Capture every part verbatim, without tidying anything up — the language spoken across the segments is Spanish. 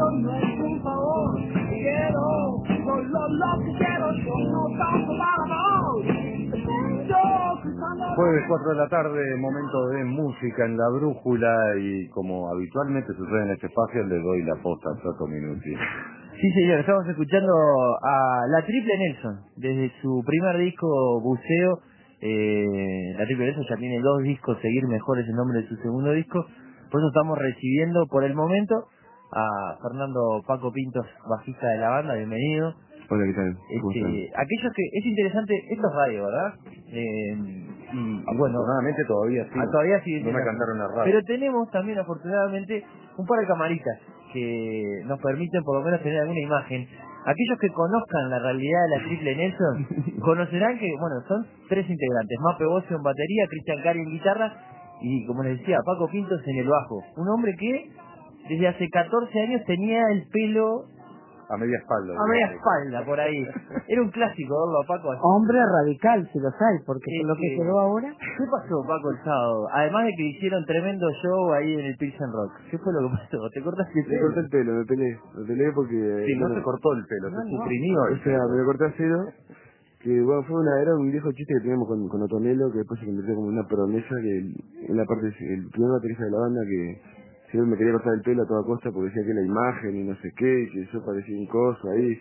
no es un favor. Quiero, solo lo que quiero, yo no tanto para amor. Jueves cuatro de la tarde, momento de música en La Brújula, y como habitualmente sucede en este espacio, le doy la posta a Toto Minuti. Sí, señor, estamos escuchando a La Triple Nelson, desde su primer disco, Buceo. Eh, La Triple Nelson ya tiene dos discos, Seguir Mejor es el nombre de su segundo disco. Por eso estamos recibiendo por el momento a Fernando Paco Pintos, bajista de la banda. Bienvenido. Hola, ¿qué tal? ¿Cómo Este, están? aquellos que, es interesante, esto es radio, ¿verdad? Eh, y, y bueno, Afortunadamente todavía sí. ah, todavía sí. No me cantaron la radio. Pero tenemos también, afortunadamente, un par de camaritas que nos permiten por lo menos tener alguna imagen. Aquellos que conozcan la realidad de la Triple Nelson conocerán que, bueno, son tres integrantes: Mape Bocio en batería, Cristian Cari en guitarra y, como les decía, Paco Pintos en el bajo. Un hombre que desde hace catorce años tenía el pelo a media espalda. A media espalda, por ahí. Era un clásico verlo a Paco así. Hombre radical, si lo sabes, porque Es con lo que que... quedó ahora... ¿Qué pasó, Paco, el sábado? Además de que hicieron tremendo show ahí en el Pilsen Rock. ¿Qué fue lo que pasó? ¿Te cortaste el Me pelo? corté el pelo, me peleé. Me peleé porque... Sí, no bueno, se cortó el pelo, No, se no. suprimió el O sea, pelo. me lo corté a cero. Que bueno, fue una, era un viejo chiste que teníamos con, con Otonelo, que después se convirtió como una promesa, que el- en la parte, el primer baterista de la banda, que siempre me quería cortar el pelo a toda costa porque decía que la imagen y no sé qué, y que yo parecía un coso ahí.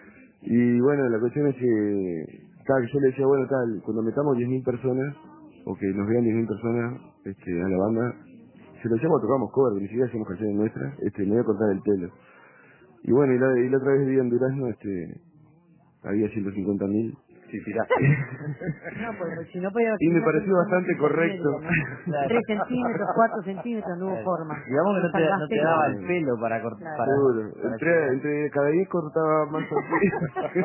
Y bueno, la cuestión es que, tal, yo le decía, bueno, tal, cuando metamos diez mil personas, o que nos vean diez mil personas este, a la banda, si lo decíamos tocamos cover, ni siquiera hacíamos canciones nuestras, este, me iba a cortar el pelo. Y bueno, y la, y la otra vez vi en Durazno, este, había ciento cincuenta mil. Sí, tiraste. No, pues si no podía... Y me pareció bastante correcto. Claro. Tres centímetros, cuatro centímetros, no hubo Claro. forma. Digamos que no te, no te Salvaste. daba el pelo para cortar. Claro. Para, Seguro. para Entre, llegar. entre cada diez cortaba más así.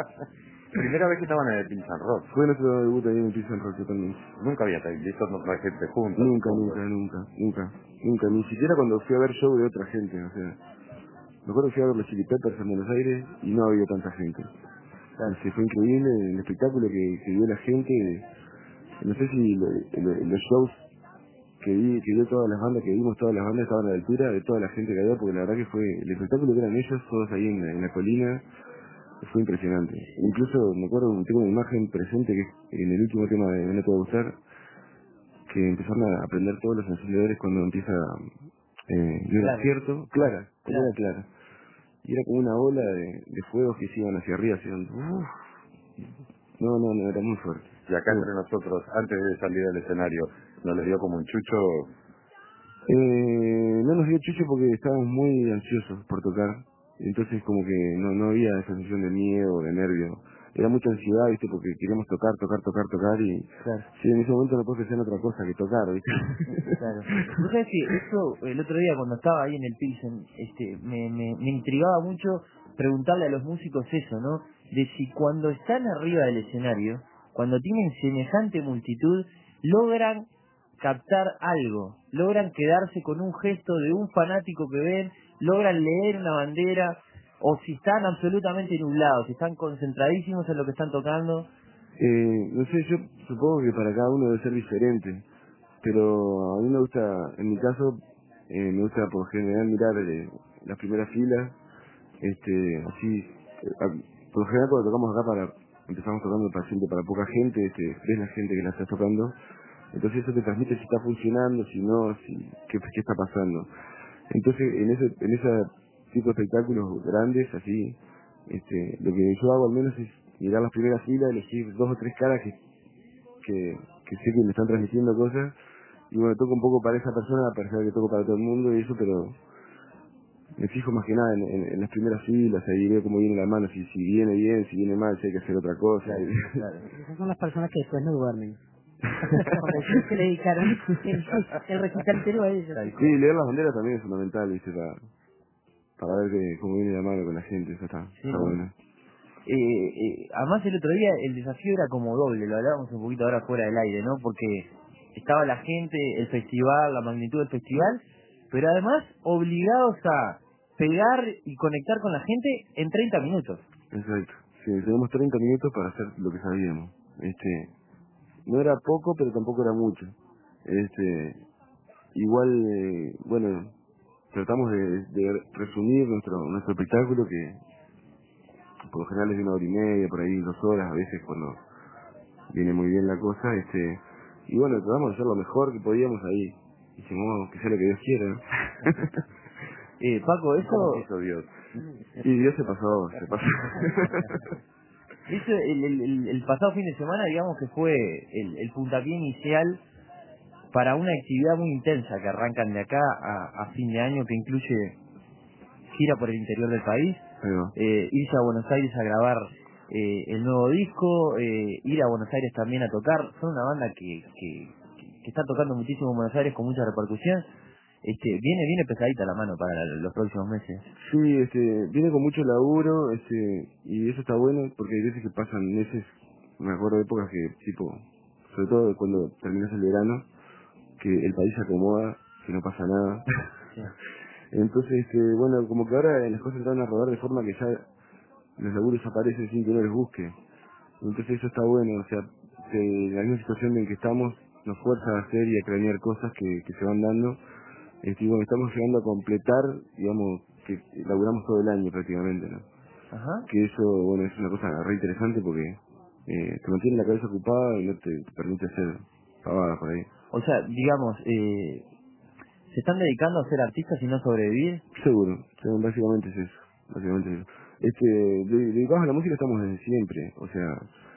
Primera vez que estaban en el Pilsen Rock. Fue nuestro debut ahí en el Pilsen Rock totalmente. Nunca había visto otra gente juntos. Nunca, supongo. nunca, nunca, nunca, nunca. Ni siquiera cuando fui a ver show de otra gente, o sea. Me acuerdo que fui a ver los Chili Peppers en Buenos Aires y no había tanta gente. Claro. Este, fue increíble el espectáculo que, que dio la gente. No sé si lo- lo- los shows que vi, que dio todas las bandas, que vimos todas las bandas, estaban a la altura de toda la gente que había, porque la verdad que fue el espectáculo que eran ellos, todos ahí en la, en la colina, fue impresionante. Incluso me acuerdo, tengo una imagen presente que en el último tema de No te va a gustar, que empezaron a aprender todos los encendedores cuando empieza, eh, no era Claro. cierto, clara, como Claro. era clara. Y era como una ola de, de fuegos que se iban hacia arriba, hacían, uff, no, no, no, era muy fuerte. Y acá entre nosotros, antes de salir del escenario, nos les dio como un chucho. Eh, no nos dio chucho porque estábamos muy ansiosos por tocar, entonces como que no, no había esa sensación de miedo, de nervio, era mucha ansiedad, viste, porque queríamos tocar, tocar, tocar, tocar y Claro. sí, en ese momento no puedes pensar en otra cosa que tocar, viste. Claro. Vos sabés que eso, el otro día cuando estaba ahí en el Pilsen, este, me, me, me intrigaba mucho preguntarle a los músicos eso, ¿no? De si cuando están arriba del escenario, cuando tienen semejante multitud, logran captar algo, logran quedarse con un gesto de un fanático que ven, logran leer una bandera, o si están absolutamente nublados, si están concentradísimos en lo que están tocando. Eh, no sé, yo supongo que para cada uno debe ser diferente, pero a mí me gusta, en mi caso, eh, me gusta por general mirar eh, las primeras filas, este, así, eh, a- por lo general cuando tocamos acá para, empezamos tocando para siempre para poca gente, este, ves la gente que la está tocando, entonces eso te transmite si está funcionando, si no, si, qué, qué está pasando. Entonces, en ese, en ese tipo de espectáculos grandes, así, este, lo que yo hago al menos es mirar las primeras filas, elegir dos o tres caras que, que, que sé que me están transmitiendo cosas, y bueno, toco un poco para esa persona, para saber que toco para todo el mundo y eso, pero me fijo más que nada en, en, en las primeras filas, ahí veo cómo viene la mano, si, si viene bien, si viene mal, si hay que hacer otra cosa. Claro, claro. Esas son las personas que después no duermen. Porque sí se le dedicaron el, el recital entero a ellos. Sí, leer las banderas también es fundamental, ¿viste? Para, para ver que, cómo viene la mano con la gente, eso está, Sí, está ¿no? bueno. Eh, eh, además el otro día el desafío era como doble, lo hablábamos un poquito ahora fuera del aire, ¿no? Porque estaba la gente, el festival, la magnitud del festival, pero además obligados a pegar y conectar con la gente en treinta minutos. Exacto. Sí, tenemos treinta minutos para hacer lo que sabíamos. Este, no era poco, pero tampoco era mucho. Este, igual, eh, bueno, tratamos de, de resumir nuestro nuestro espectáculo, que por lo general es de una hora y media, por ahí dos horas, a veces cuando viene muy bien la cosa, este y bueno, tratamos de hacer lo mejor que podíamos ahí. Hicimos que sea lo que Dios quiera, ¿no? eh, Paco, eso... ¿Cómo quiso Dios? Y Dios se pasó, se pasó. Eso, el, el, el, el pasado fin de semana, digamos que fue el, el puntapié inicial para una actividad muy intensa que arrancan de acá a, a fin de año, que incluye gira por el interior del país, eh, irse a Buenos Aires a grabar eh, el nuevo disco, eh, ir a Buenos Aires también a tocar. Son una banda que, que, que está tocando muchísimo en Buenos Aires con mucha repercusión. Este, viene viene pesadita la mano para los próximos meses. Sí, este, viene con mucho laburo, este, y eso está bueno porque hay veces que pasan meses, me acuerdo de épocas que, tipo, sobre todo cuando terminas el verano, que el país se acomoda, que no pasa nada. Sí. Entonces, este, bueno, como que ahora las cosas están a rodar de forma que ya los laburos aparecen sin que uno les busque. Entonces eso está bueno, o sea, que la misma situación en que estamos nos fuerza a hacer y a cranear cosas que, que se van dando. Este, y bueno, estamos llegando a completar, digamos, que laburamos todo el año prácticamente, ¿no? Ajá. Que eso, bueno, es una cosa re interesante porque eh, te mantiene la cabeza ocupada y no te, te permite hacer pavadas por ahí. O sea, digamos, eh, ¿se están dedicando a ser artistas y no sobrevivir? Seguro, seguro, básicamente es eso, básicamente es eso. Este, de- dedicados a la música estamos desde siempre, o sea,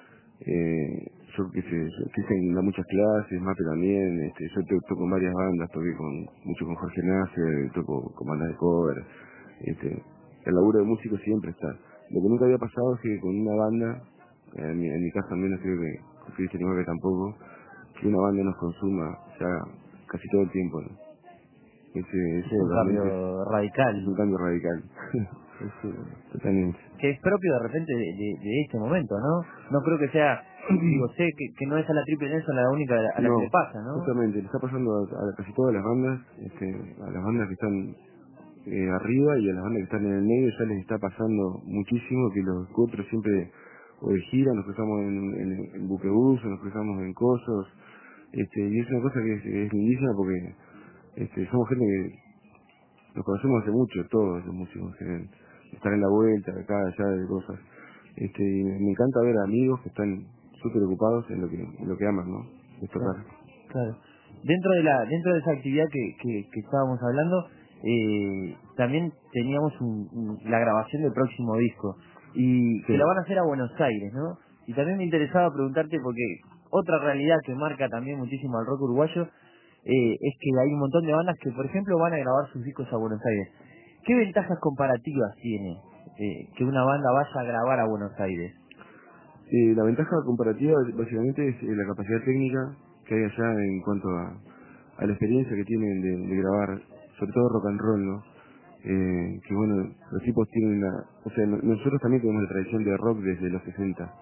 eh, yo qué sé, yo quise dar muchas clases, Mape también, este, yo to- toco en varias bandas, toqué con, mucho con Jorge Nasser, toco con bandas de cover, este, el laburo de músico siempre está. Lo que nunca había pasado es que con una banda, en mi, en mi caso también, no creo que con Cristian y Mape tampoco, que una banda nos consuma ya casi todo el tiempo, ¿no? Ese, Es ese un realmente cambio es radical. un cambio radical. Eso, totalmente. Que es propio de repente de, de, de este momento, ¿no? No creo que sea, digo, sé que, que no es a la Triple Nelson la única a la, a la No, que le pasa, ¿no? justamente, le está pasando a, a casi todas las bandas, este, a las bandas que están eh, arriba y a las bandas que están en el medio ya les está pasando muchísimo que los otros siempre o de gira nos cruzamos en, en, en buquebús o nos cruzamos en cosos, este, y es una cosa que es, es lindísima porque este, somos gente que nos conocemos hace mucho, todos los músicos, eh, estar en la vuelta, acá, allá, de cosas. Este, y me encanta ver amigos que están súper ocupados en lo que en lo que aman, ¿no? Es tocar. Claro, claro. Dentro de la dentro de esa actividad que, que, que estábamos hablando, eh, también teníamos un, un- la grabación del próximo disco y Sí. que la van a hacer a Buenos Aires, ¿no? Y también me interesaba preguntarte porque otra realidad que marca también muchísimo al rock uruguayo eh, es que hay un montón de bandas que, por ejemplo, van a grabar sus discos a Buenos Aires. ¿Qué ventajas comparativas tiene eh, que una banda vaya a grabar a Buenos Aires? Eh, la ventaja comparativa básicamente es eh, la capacidad técnica que hay allá en cuanto a, a la experiencia que tienen de, de grabar, sobre todo rock and roll, ¿no? Eh, que bueno, los tipos tienen una... O sea, no- nosotros también tenemos la tradición de rock desde los sesenta,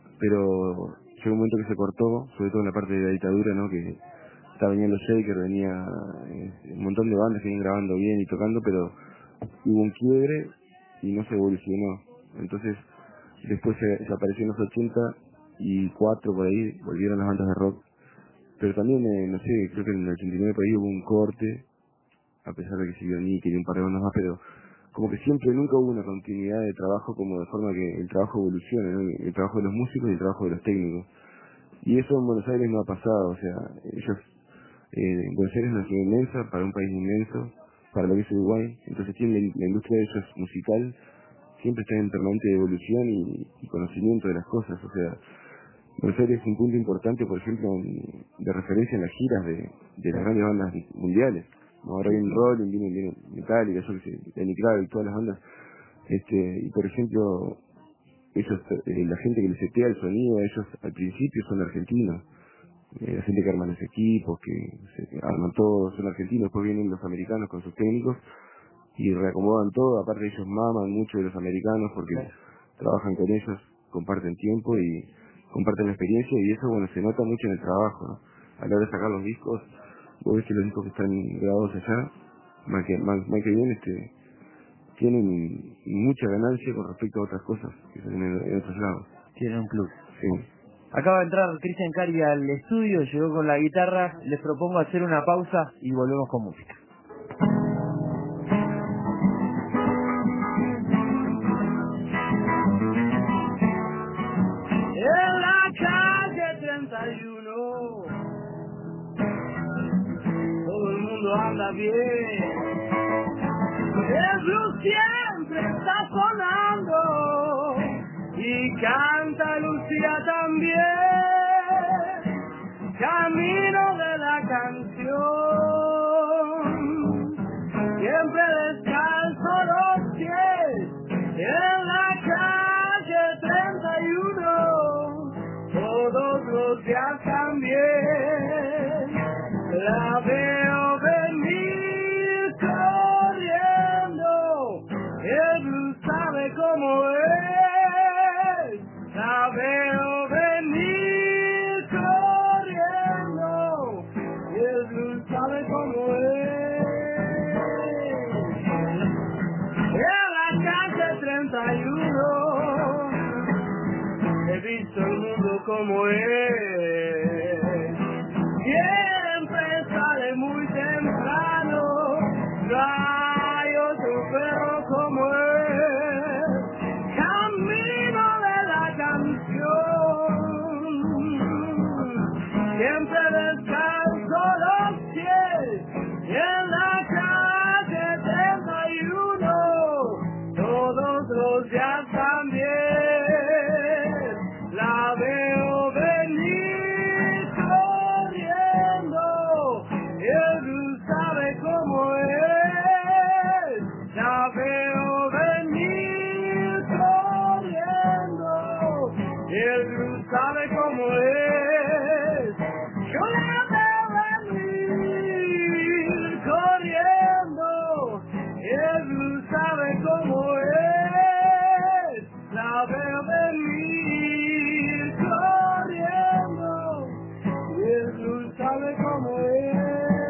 pero llegó un momento que se cortó, sobre todo en la parte de la dictadura, ¿no? Que estaba venía los Shaker, venía eh, un montón de bandas que vienen grabando bien y tocando, pero hubo un quiebre y no se evolucionó. Entonces, después se, se apareció en los ochenta y cuatro por ahí, volvieron las bandas de rock. Pero también, eh, no sé, creo que en el ochenta y nueve por ahí hubo un corte, a pesar de que siguió Nicky y un par de bandas más, pero como que siempre nunca hubo una continuidad de trabajo como de forma que el trabajo evolucione, ¿no? El trabajo de los músicos y el trabajo de los técnicos. Y eso en Buenos Aires no ha pasado, o sea, ellos, eh, Buenos Aires es una ciudad inmensa, para un país inmenso, para lo que es Uruguay, entonces tiene la, la industria de ellos musical, siempre está en permanente evolución y, y conocimiento de las cosas, o sea, Buenos Aires es un punto importante, por ejemplo, en- de referencia en las giras de, de las grandes bandas mundiales. ¿No? Ahora viene Rolling, viene, viene Metallica, yo que sé, Lenny Kravitz y todas las bandas. Este, y por ejemplo, ellos, eh, la gente que les setea el sonido, ellos al principio son argentinos. Eh, la gente que arma los equipos, que se arman todo, son argentinos, después vienen los americanos con sus técnicos y reacomodan todo, aparte ellos maman mucho de los americanos porque trabajan con ellos, comparten tiempo y comparten la experiencia y eso bueno se nota mucho en el trabajo, ¿no? A la hora de sacar los discos, vos ves que los discos que están grabados allá, más que, más, más que bien, este, tienen mucha ganancia con respecto a otras cosas que se hacen en, en otros lados. Tienen un plus. Sí. Acaba de entrar Cristian Cari al estudio, llegó con la guitarra, les propongo hacer una pausa y volvemos con música. está bien. El blues siempre está sonando y canta Lucía también. Camino de la canción, siempre descalzo los pies en la calle treinta y uno, todos los días también. La veo venir corriendo, el blues sabe cómo es. La veo venir corriendo, el blues sabe cómo es. En la calle treinta y uno he visto el mundo como es. Siempre sale muy temprano, no hay otro perro como él. Camino de la canción, siempre descalzo los pies en la calle treinta y uno, todos los días también. La veo venir corriendo, el blues sabe cómo es. La veo venir corriendo, el blues sabe cómo es. Yo la veo venir corriendo, el blues sabe cómo es. La veo venir corriendo, el blues sabe cómo es.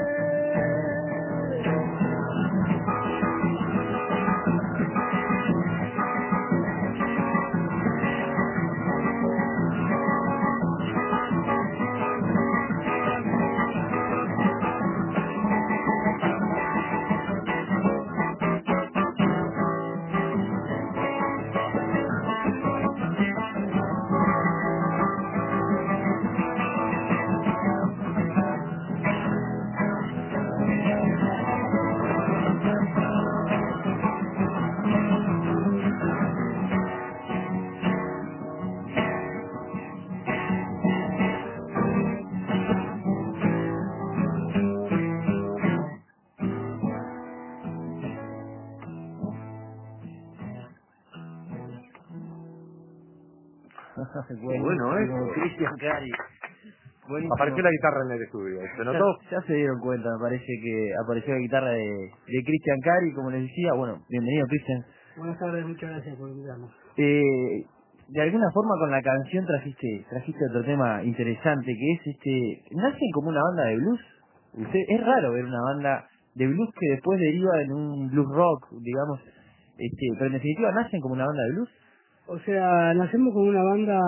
Bueno, ¿eh? Cristian Cari. Buenísimo. Apareció la guitarra en el estudio, ¿se Ya, notó? ya se dieron cuenta, me parece que apareció la guitarra de, de Cristian Cari, como les decía. Bueno, bienvenido, Cristian. Buenas tardes, muchas gracias por invitarnos. Eh, de alguna forma con la canción trajiste trajiste otro tema interesante, que es este, nacen como una banda de blues. Usted, es raro ver una banda de blues que después deriva en un blues rock, digamos, este, pero en definitiva nacen como una banda de blues. O sea, nacemos con una banda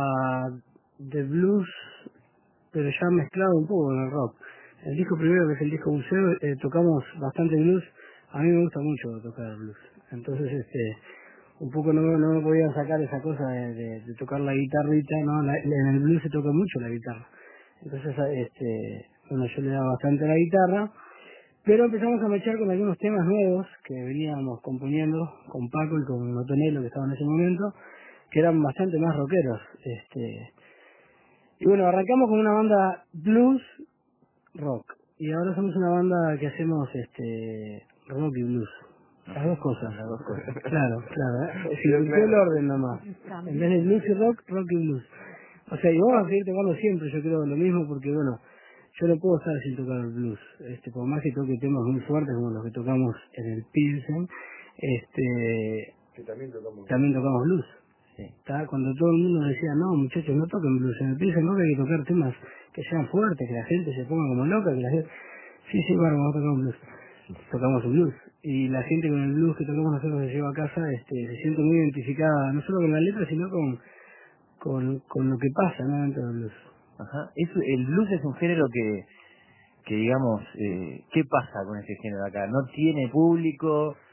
de blues, pero ya mezclado un poco con el rock. El disco primero, que es el disco Museo, eh, tocamos bastante blues. A mí me gusta mucho tocar blues. Entonces, este, un poco no, no me podían sacar esa cosa de, de, de tocar la guitarrita, ¿no? La, en el blues se toca mucho la guitarra. Entonces, este, bueno, yo le daba bastante a la guitarra. Pero empezamos a mechar con algunos temas nuevos que veníamos componiendo con Paco y con Otonelo, que estaban en ese momento, que eran bastante más rockeros. Este, y bueno, arrancamos con una banda blues rock. Y ahora somos una banda que hacemos este rock y blues. Las dos cosas. Las dos cosas. Claro, claro. ¿eh? Si cambió el orden nomás. En vez de blues y rock, rock y blues. O sea, y vamos a seguir tocando siempre, yo creo, lo mismo, porque bueno, yo no puedo estar sin tocar el blues. Este, por más que toque temas muy fuertes como los que tocamos en el Pilsen, este, Que también tocamos. también tocamos blues. Sí. ¿Tá? Cuando todo el mundo decía, no muchachos, no toquen blues, en el Pilsen no hay que tocar temas que sean fuertes, que la gente se ponga como loca, que la gente... Sí, sí, bueno, vamos a tocar un blues. Tocamos un blues. Y la gente con el blues que tocamos nosotros se lleva a casa, este, se siente muy identificada, no solo con la letra, sino con, con, con lo que pasa, ¿no? Dentro del blues. Ajá. Es, el blues es un género que, que digamos, eh, ¿qué pasa con ese género acá? No tiene público,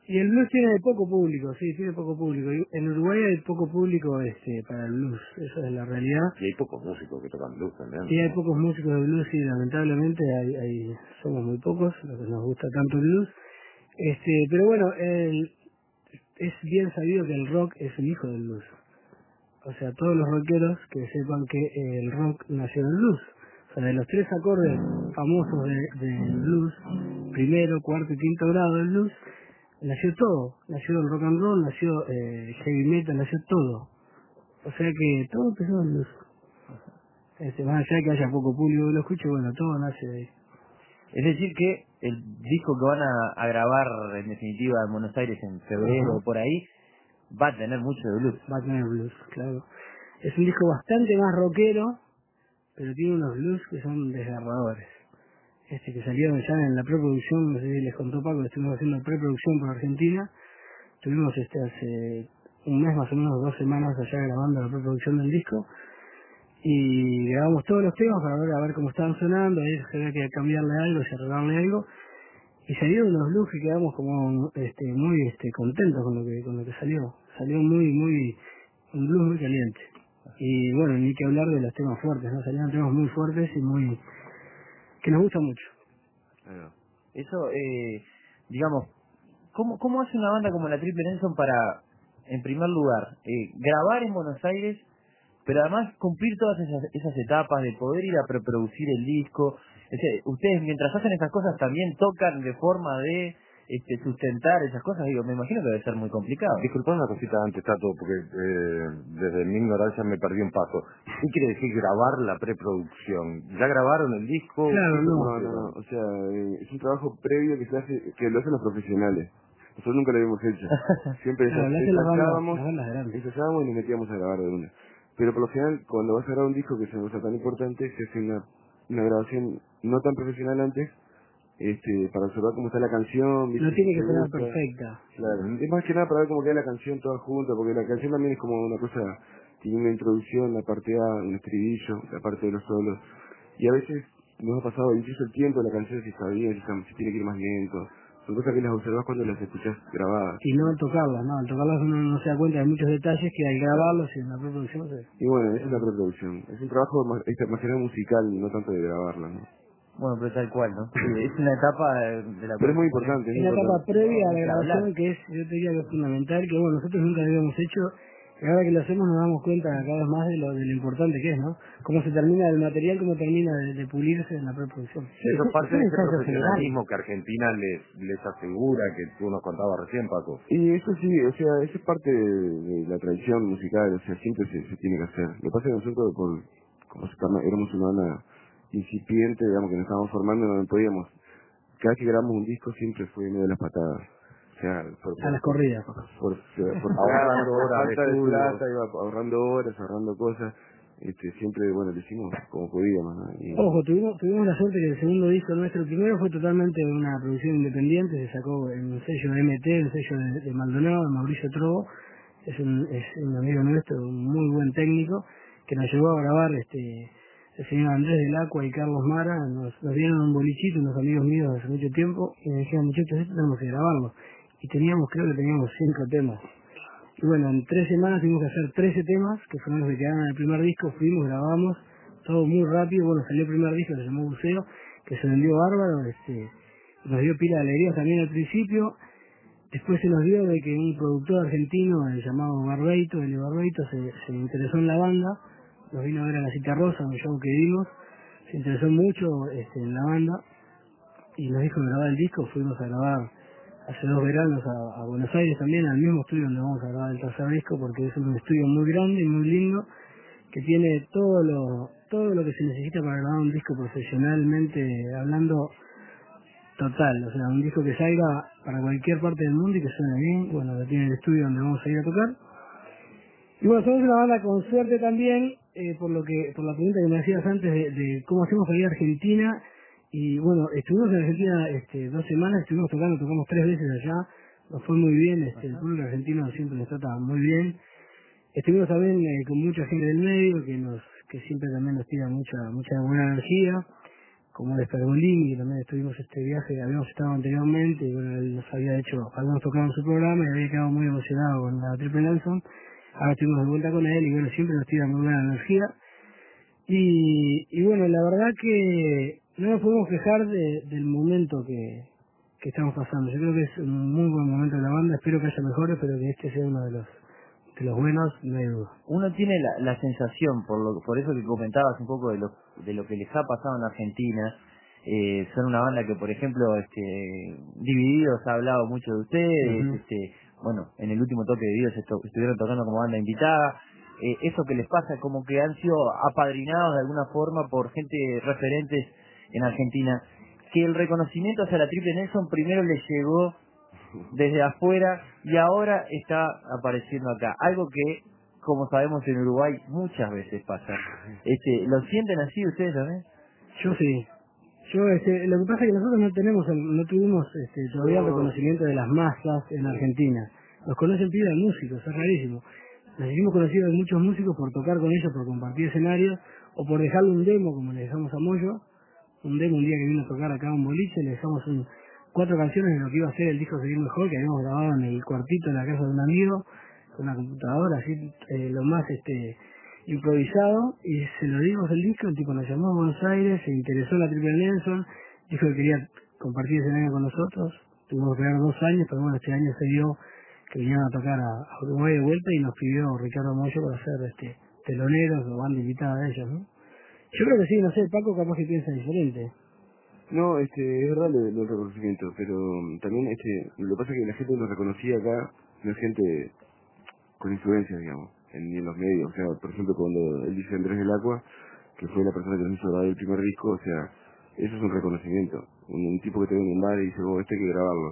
Y el blues tiene poco público, sí, tiene poco público. Y en Uruguay hay poco público este para el blues, esa es la realidad. Y hay pocos músicos que tocan blues también. Sí, hay ¿no? pocos músicos de blues y lamentablemente hay, hay, somos muy pocos los que nos gusta tanto el blues. Este, pero bueno, el, es bien sabido que el rock es el hijo del blues. O sea, todos los rockeros que sepan que eh, el rock nació del blues. O sea, de los tres acordes famosos de, del blues, primero, cuarto y quinto grado del blues, nació todo. Nació el rock and roll, nació eh, heavy metal, nació todo. O sea que todo empezó del blues. Este, más allá de que haya poco público que lo escuche, bueno, todo nace de ahí. Es decir que el disco que van a, a grabar en definitiva en Buenos Aires en febrero o por ahí va a tener mucho de blues. Va a tener blues, claro. Es un disco bastante más rockero, pero tiene unos blues que son desgarradores. Este que salieron ya en la preproducción, no sé si les contó Paco, estuvimos haciendo preproducción por Argentina. Tuvimos este hace un mes más o menos, dos semanas allá grabando la preproducción del disco. Y grabamos todos los temas para ver a ver cómo estaban sonando, ahí se había que cambiarle algo, y arreglarle algo. Y salieron unos blues que quedamos como este muy este contentos con lo que con lo que salió. Salió muy, muy, un blues muy caliente. Y bueno, ni que hablar de los temas fuertes, ¿no? Salieron temas muy fuertes y muy, que nos gustan mucho. Claro. Eso, eh, digamos, ¿cómo, ¿cómo hace una banda como la Triple Nelson para, en primer lugar, eh, grabar en Buenos Aires, pero además cumplir todas esas, esas etapas de poder ir a preproducir el disco? Es decir, ustedes mientras hacen esas cosas también tocan de forma de este, sustentar esas cosas. Digo, me imagino que debe ser muy complicado. Disculpa una cosita antes, Tato, porque eh, desde mi ignorancia me perdí un paso. ¿Qué quiere decir grabar la preproducción? ¿Ya grabaron el disco? Claro, no. No, no, no. O sea, eh, es un trabajo previo que se hace, que lo hacen los profesionales. Nosotros nunca lo habíamos hecho. Siempre Claro, lo hacen las bandas, ensayábamos, las bandas grandes. ensayábamos y nos metíamos a grabar de una. Pero por lo general, cuando vas a grabar un disco que es una cosa tan importante, se hace una, una grabación no tan profesional antes, este, para observar cómo está la canción. ¿viste? No tiene que Si te sonar gusta. perfecta. Claro, es más que nada para ver cómo queda la canción toda junta, porque la canción también es como una cosa, tiene una introducción, la parte A, un estribillo, la parte de los solos, y a veces nos ha pasado incluso el tiempo de la canción, si está bien, si, está, si tiene que ir más lento, son cosas que las observas cuando las escuchas grabadas. Y no al tocarlas, no, al tocarlas uno no se da cuenta de muchos detalles que al grabarlos y en la preproducción se... Y bueno, esa es la preproducción, es un trabajo más, es más que nada musical, no tanto de grabarla, ¿no? Bueno, pero tal cual, ¿no? Sí, es una etapa de, de la Pero es muy cual- importante, es Es muy la etapa importante. previa a la Hay que grabación hablar. que es, yo te diría que es fundamental, que bueno, nosotros nunca lo habíamos hecho, y ahora que lo hacemos nos damos cuenta cada vez más de lo, de lo importante que es, ¿no? Cómo se termina el material, cómo termina de, de pulirse en la preproducción. Eso es parte de ese ensayo profesionalismo que Argentina les, les asegura, que tú nos contabas recién, Paco. Y eso sí, o sea, eso es parte de, de la tradición musical, o sea, siempre se, se tiene que hacer. Lo que pasa es que nosotros, por, como si tam- éramos una banda incipiente, digamos, que nos estábamos formando, no podíamos. Cada vez que grabamos un disco siempre fue medio de las patadas. O sea, por, A las corridas. por, por, por Ahorrando por horas de falta de estudio. plata, iba ahorrando horas, ahorrando cosas. Este, siempre, bueno, lo hicimos como podíamos, ¿no? Y, Ojo, tuvimos, tuvimos la suerte que el segundo disco nuestro, el primero fue totalmente una producción independiente, se sacó en un sello de M T, el sello de, de Maldonado, de Mauricio Trovo, es un, es un amigo nuestro, un muy buen técnico, que nos llevó a grabar este el señor Andrés del Acua y Carlos Mara, nos, nos dieron un bolichito, unos amigos míos hace mucho tiempo, y me dijeron, muchachos, esto tenemos que grabarlo. Y teníamos, creo que teníamos cinco temas. Y bueno, en tres semanas tuvimos que hacer trece temas, que fueron los que quedaron en el primer disco, fuimos, grabamos, todo muy rápido, bueno, salió el primer disco, se llamó Buceo, que se vendió bárbaro, este, nos dio pila de alegría también al principio. Después se nos dio de que un productor argentino, el llamado Barbeito, el Barbeito, se, se interesó en la banda, nos vino a ver a la Cita Rosa, un show que dimos, se interesó mucho este, en la banda, y nos dijo de grabar el disco, fuimos a grabar hace dos veranos a, a Buenos Aires también, al mismo estudio donde vamos a grabar el tercer disco, porque es un estudio muy grande y muy lindo, que tiene todo lo todo lo que se necesita para grabar un disco profesionalmente hablando total, o sea, un disco que salga para cualquier parte del mundo y que suene bien. Bueno, lo tiene el estudio donde vamos a ir a tocar. Y bueno, somos una banda con suerte también, eh, por lo que por la pregunta que me hacías antes de, de cómo hacemos para ir a Argentina. Y bueno, estuvimos en Argentina este, dos semanas, estuvimos tocando, tocamos tres veces allá, nos fue muy bien, este, el público argentino siempre nos trata muy bien. Estuvimos también eh, con mucha gente del medio que nos que siempre también nos tira mucha mucha buena energía, como el Pergolini, que también estuvimos este viaje, habíamos estado anteriormente, y bueno, él nos había hecho, habíamos tocado en su programa y había quedado muy emocionado con la Triple Nelson. Ahora estuvimos de vuelta con él y bueno, siempre nos tira muy buena energía. Y, y bueno, la verdad que no nos podemos quejar de, del momento que, que estamos pasando. Yo creo que es un muy buen momento de la banda, espero que haya mejores, pero que este sea uno de los de los buenos, no hay duda. Uno tiene la, la sensación, por lo por eso que comentabas un poco de lo, de lo que les ha pasado en Argentina, eh, son una banda que, por ejemplo, este Divididos ha hablado mucho de ustedes, uh-huh. este bueno, en el último toque de Divididos estu estuvieron tocando como banda invitada, eh, eso que les pasa, como que han sido apadrinados de alguna forma por gente referentes en Argentina, que el reconocimiento hacia la Triple Nelson primero les llegó desde afuera y ahora está apareciendo acá, algo que, como sabemos, en Uruguay muchas veces pasa. Este, ¿lo sienten así ustedes también? Yo sí. Yo este, lo que pasa es que nosotros no tenemos, no tuvimos este, todavía el reconocimiento de las masas en Argentina. Nos conocen pila de músicos, es rarísimo. Nos hicimos conocidos de muchos músicos por tocar con ellos, por compartir escenarios o por dejarle un demo, como le dejamos a Moyo, un demo un día que vino a tocar acá a un boliche, le dejamos un cuatro canciones de lo que iba a ser el disco Seguir Mejor, que habíamos grabado en el cuartito en la casa de un amigo, con una computadora, así, eh, lo más este improvisado, y se lo dimos el disco, el tipo nos llamó a Buenos Aires, se interesó en la Triple Nelson, dijo que quería compartir escenario con nosotros, tuvimos que esperar dos años, pero bueno, este año se dio que vinieron a tocar a, a Uruguay de vuelta y nos pidió Ricardo Moyo para ser este teloneros o banda invitada de ellos, ¿no? Yo creo que sí, no sé, Paco capaz que piensa diferente. No, este, es verdad lo del reconocimiento, pero también este, lo que pasa es que la gente nos reconocía acá, no es gente con influencia, digamos, en, en los medios. O sea, por ejemplo, cuando él dice Andrés del Aqua, que fue la persona que nos hizo grabar el primer disco, o sea, eso es un reconocimiento. Un, un tipo que te ve en un bar y dice, oh, este hay que grabarlo.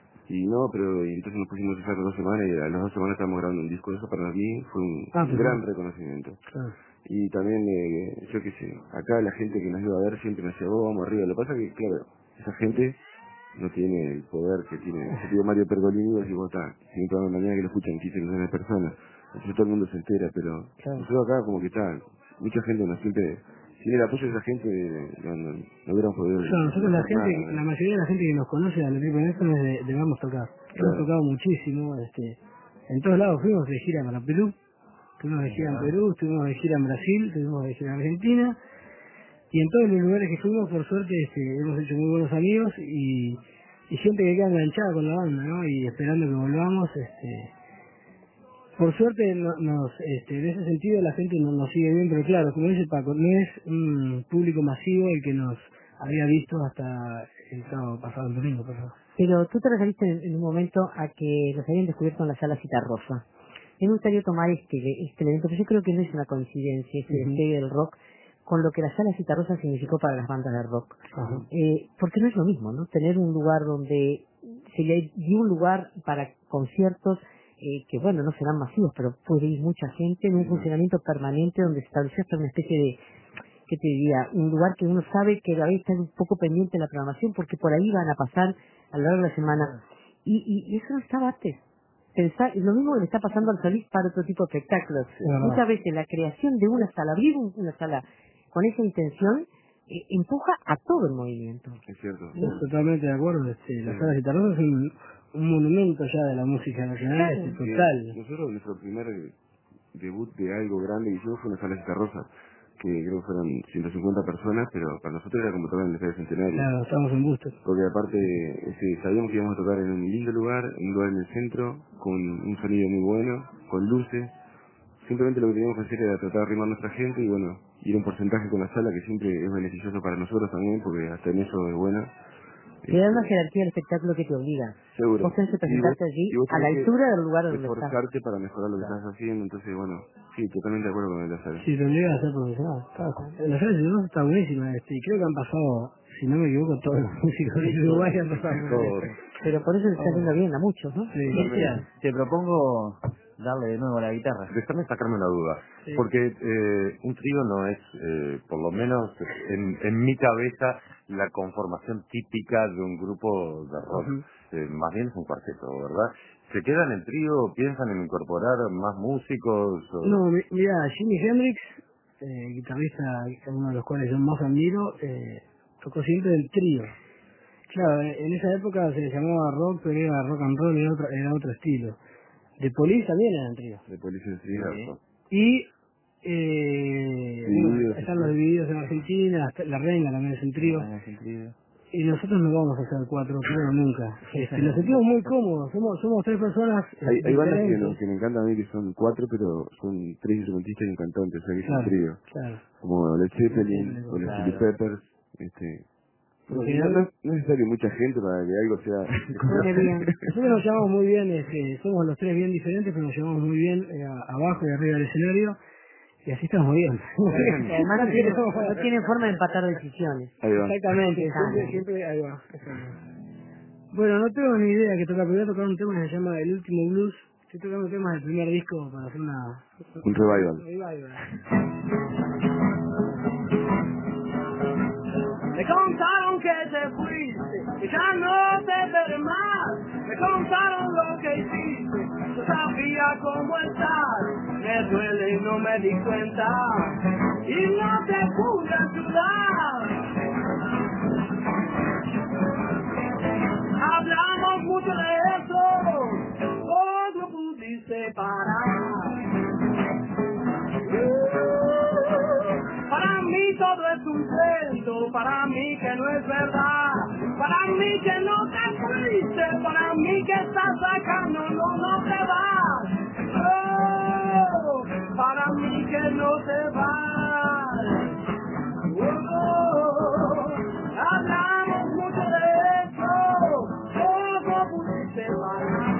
Y no, pero y entonces nos pusimos a hacer dos semanas y a las dos semanas estábamos grabando un disco. Eso para mí fue un ah, pues gran no. reconocimiento. Claro. Y también, eh, yo qué sé, acá la gente que nos iba a ver siempre nos decía, oh, vamos arriba. Lo que pasa es que, claro, esa gente no tiene el poder que tiene el tío Mario Pergolini, y vos está, si un programa mañana que lo escuchan quince millones de personas, entonces todo el mundo se entera, pero claro. nosotros acá como que está, mucha gente nos siempre, sin el apoyo de esa gente no, no, no hubiéramos podido. Claro, nosotros la gente, nada, la mayoría de la gente que nos conoce a la Triple Nelson es de, de vernos tocar. Claro. Hemos tocado muchísimo, este, en todos lados fuimos de gira para Perú, estuvimos de gira en Perú, estuvimos de gira en Brasil, estuvimos de gira en Argentina, y en todos los lugares que fuimos, por suerte, este, hemos hecho muy buenos amigos y, y gente que queda enganchada con la banda, ¿no? Y esperando que volvamos, este, por suerte no, nos, este, en ese sentido la gente no, nos sigue bien, pero claro, como dice Paco, no es un público masivo el que nos había visto hasta el sábado pasado, el domingo pasado. Pero tú te referiste en, en un momento a que los habían descubierto en la sala Citarrosa. A mí me gustaría tomar este, este evento, pero yo creo que no es una coincidencia, este Uh-huh. despegue del rock, con lo que la sala Citarrosa significó para las bandas de rock. Ajá. Eh, porque no es lo mismo, ¿no? Tener un lugar donde se le dio un lugar para conciertos, eh, que bueno, no serán masivos, pero puede ir mucha gente en un funcionamiento permanente donde se estableció hasta una especie de, ¿qué te diría? Un lugar que uno sabe que a veces está un poco pendiente de la programación porque por ahí van a pasar a lo largo de la semana. Y, y, y eso no estaba antes. Pensar, lo mismo que le está pasando al Solís para otro tipo de espectáculos. Claro. Muchas veces la creación de una sala, abrir un- una sala con esa intención, eh, empuja a todo el movimiento. Es cierto. Estoy totalmente de acuerdo, este, la sala Citarrosa es un, un monumento ya de la música nacional, Claro. este, Sí, total. nosotros nuestro primer debut de algo grande que hicimos fue una sala de Rosa, que creo que fueron ciento cincuenta personas, pero para nosotros era como tocar en el Estadio Centenario. Claro, estamos en gusto. Porque aparte este, sabíamos que íbamos a tocar en un lindo lugar, en un lugar en el centro, con un sonido muy bueno, con luces. Simplemente lo que teníamos que hacer era tratar de arrimar a nuestra gente y bueno, ir un porcentaje con la sala que siempre es beneficioso para nosotros también, porque hasta en eso es buena. Te da una jerarquía del espectáculo que te obliga. Seguro. Vos tenés que presentarte allí y vos a la tenés que altura del lugar donde estás. esforzarte para mejorar lo que estás haciendo, entonces bueno, sí, totalmente de acuerdo con el sala. Sí, tendría que ser profesional. Claro. La sala Citarrosa está buenísima, este, y creo que han pasado, si no me equivoco, todos los músicos de Uruguay han pasado por Todo. ahí. Pero por eso le está yendo bien a muchos, ¿no? Sí, Mira, te propongo darle de nuevo a la guitarra. Déjame sacarme una duda, Sí. porque eh, un trío no es, eh, por lo menos en, en mi cabeza, la conformación típica de un grupo de rock. Ujú. Eh, más bien es un cuarteto, ¿verdad? ¿Se quedan en trío? ¿Piensan en incorporar más músicos? O... No, mi- mira, Jimi Hendrix, eh, guitarrista, uno de los cuales yo más admiro, eh, tocó siempre el trío. Claro, en esa época se llamaba rock, pero era rock and roll, era otro, era otro estilo. De Police también eran trío. De Police en trío. Y eh, bueno, están los divididos en Argentina, La Renga también es un trío. Y nosotros no vamos a hacer cuatro, creo, nunca. Este, nos sentimos muy cómodos, somos somos tres personas. Hay, hay bandas que, no, que me encantan a mí, que son cuatro, pero son tres instrumentistas y un cantante, o sea que es un trío. Claro. Como Led Zeppelin, o los Chili Peppers, este... No, no, no es necesario mucha gente para que algo sea... bien. Nosotros nos llevamos muy bien, este, somos los tres bien diferentes, pero nos llevamos muy bien eh, abajo y arriba del escenario. Y así estamos muy bien. Además no tiene, no tiene forma de empatar decisiones. Exactamente, siempre, siempre ahí va. Bueno, no tengo ni idea que tocar, pero voy a tocar un tema que se llama El Último Blues. Estoy tocando temas del primer disco para hacer una... Un revival. Un revival. Me contaron que te fuiste, que ya no te veré más. Me contaron lo que hiciste, yo sabía cómo estás. Me duele y no me di cuenta, y no te pude ayudar. Hablamos mucho de eso, vos no pudiste parar. Para mí todo es un cuento, para mí que no es verdad, para mí que no te fuiste, para mí que estás acá, no, no, no te vas. Oh, para mí que no te vas. Oh, hablamos mucho de eso, todo pudiste parar.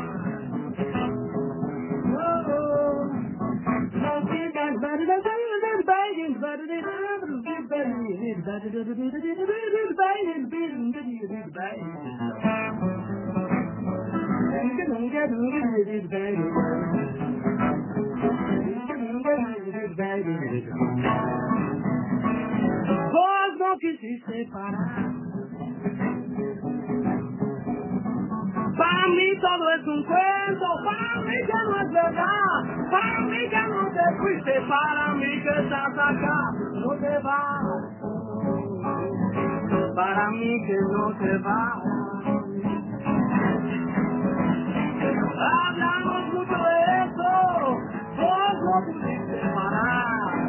Oh, no sigas, vos no quisiste parar. Para mí todo es un cuento, para mí que no es verdad, para mí que no te fuiste, para mí que estás acá, no te vas, para mí que no te vas. Hablamos mucho de eso, vos no pudiste parar.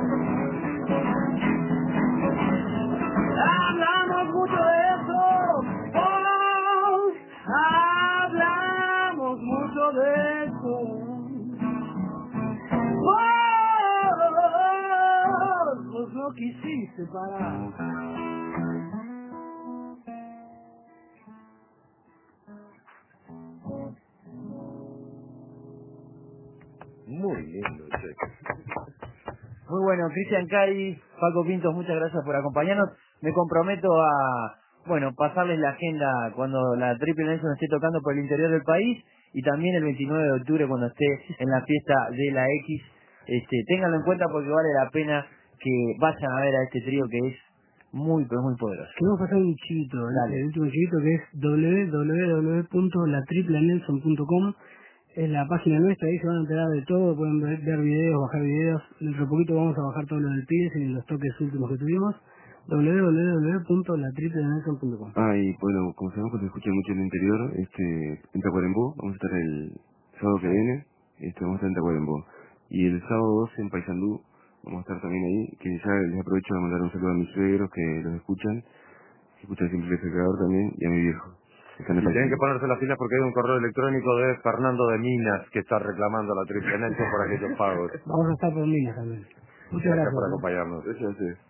Hablamos mucho de eso, vos hablamos mucho de eso. Vos, vos no quisiste parar. Muy lindo, che. Muy bueno, Cristian Cari, Paco Pintos, muchas gracias por acompañarnos. Me comprometo a, bueno, pasarles la agenda cuando la Triple Nelson esté tocando por el interior del país y también el veintinueve de octubre cuando esté en la fiesta de la X. Este, ténganlo en cuenta porque vale la pena que vayan a ver a este trío que es muy, pero muy poderoso. Queremos pasar un chivito, el último chivito que es doble u doble u doble u punto la triple nelson punto com. Es la página nuestra, ahí se van a enterar de todo, pueden ver, ver videos, bajar videos. Dentro de poquito vamos a bajar todo lo del Pires y los toques últimos que tuvimos. doble u doble u doble u punto la triple nelson punto com. Ah, y bueno, como sabemos que se escucha mucho en el interior, este, en Tacuarembó, vamos a estar el sábado que viene, este, vamos a estar en Tacuarembó. Y el sábado doce en Paysandú, vamos a estar también ahí, que ya les aprovecho de mandar un saludo a mis suegros que los escuchan, que escuchan siempre el pecador también, y a mi viejo. Y tienen que ponerse las pilas porque hay un correo electrónico de Fernando de Minas que está reclamando a la Triple Nelson por aquellos pagos. Vamos a estar por Minas también. Muchas Gracias gracias por acompañarnos. Gracias a ustedes.